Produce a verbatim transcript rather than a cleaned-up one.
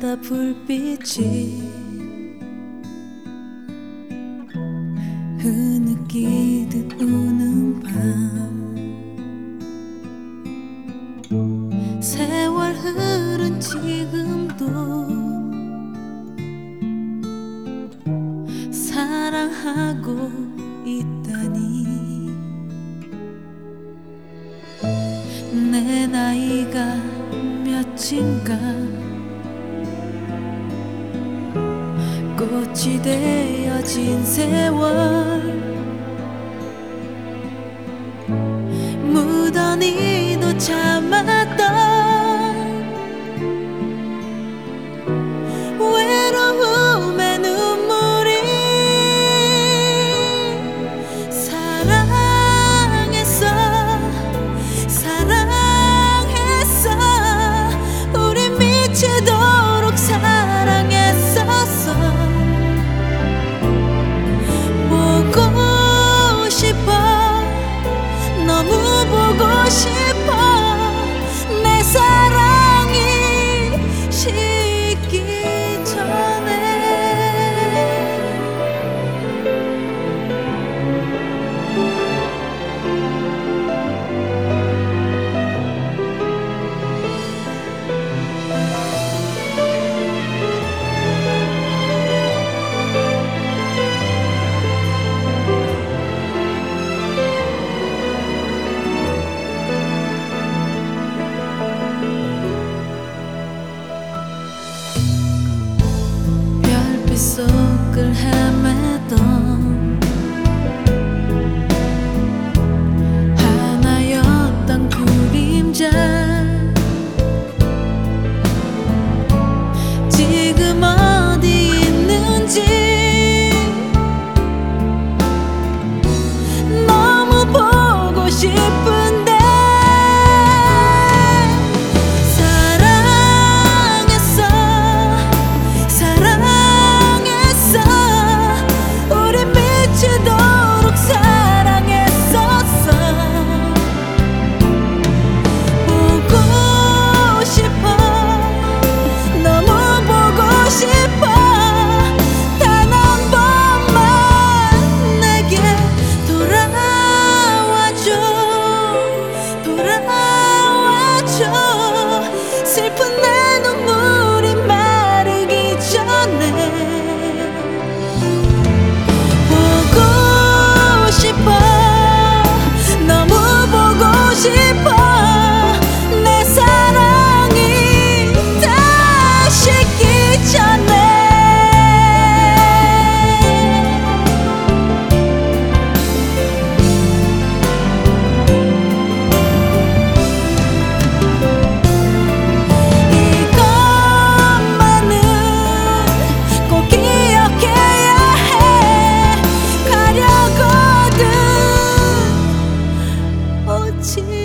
바다 불빛이 흐느끼듯 우는 밤, 세월 흐른 지금도 사랑하고 있다니. 내 나이가 몇인가 꽃이 되어진 세월, 무던히도 참았던 외로움의 눈물이 사랑했어 사랑했어 우린 미치도록 사랑했었어. 보고 싶어 너무 보고 싶어 내 사랑이 식기 전에. 별빛 속을 헤매던 하나였던 그림자, 지금 어디 있는지 너무 보고 싶은데. 사랑했어 사랑했어 우린 미치도록 사랑했었어. 보고 싶어 너무 보고 싶어 단 한 번만 내게 돌아와줘 돌아와줘 슬픈 내 눈물이 마르기 전에. 보고 싶어 너무 보고 싶어 내 사랑이 다 식기 전에. 이것만은 꼭 기억해야 해. 가려거든 오지